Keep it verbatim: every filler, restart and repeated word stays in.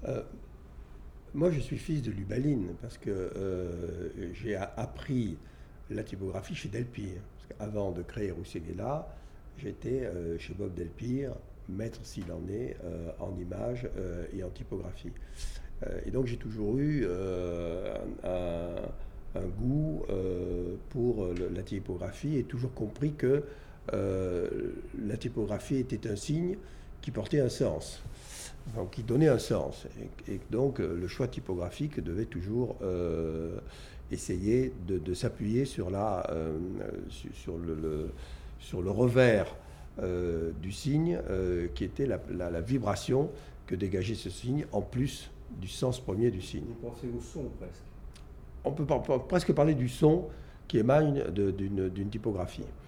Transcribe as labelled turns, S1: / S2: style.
S1: Euh, Moi, je suis fils de Lubaline parce que euh, j'ai a- appris la typographie chez Delpire. Parce qu'avant de créer Roussel-Guéla, j'étais euh, chez Bob Delpire, maître s'il en est, euh, en images euh, et en typographie. Euh, et donc j'ai toujours eu euh, un, un goût euh, pour le- la typographie et toujours compris que euh, la typographie était un signe qui portait un sens, donc qui donnait un sens. Et, et donc euh, le choix typographique devait toujours euh, essayer de, de s'appuyer sur, la, euh, sur, sur le, le- sur le revers euh, du signe, euh, qui était la, la- la vibration que dégageait ce signe, en plus du sens premier du signe.
S2: Vous pensez au son presque.
S1: On peut par- par- presque parler du son qui émane de- d'une d'une typographie.